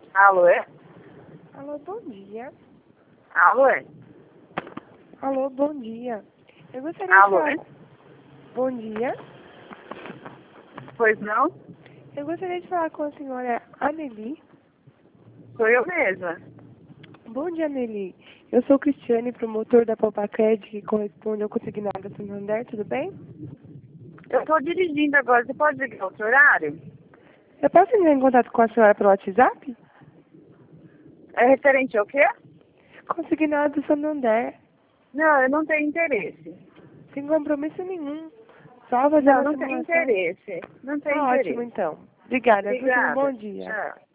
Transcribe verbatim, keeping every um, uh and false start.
Alô, é? Alô, bom dia. Alô, é? Alô, bom dia. Eu gostaria Alô, de é? falar... Bom dia. Pois não? Eu gostaria de falar com a senhora Aneli. Sou eu mesma. Bom dia, Aneli. Eu sou Cristiane, promotor da Popacred, que corresponde ao consignado Santander, tudo bem? Eu estou dirigindo agora. Você pode ligar outro horário? Eu posso entrar em contato com a senhora pelo WhatsApp? É referente ao quê? Consignado Santander, Não, eu não tenho interesse. sem compromisso nenhum. Só fazer Não, uma não tenho simulação. interesse. Não tenho Tá ótimo, interesse. então. Obrigada. Viu? Tenha um Obrigada. bom dia. Tchau.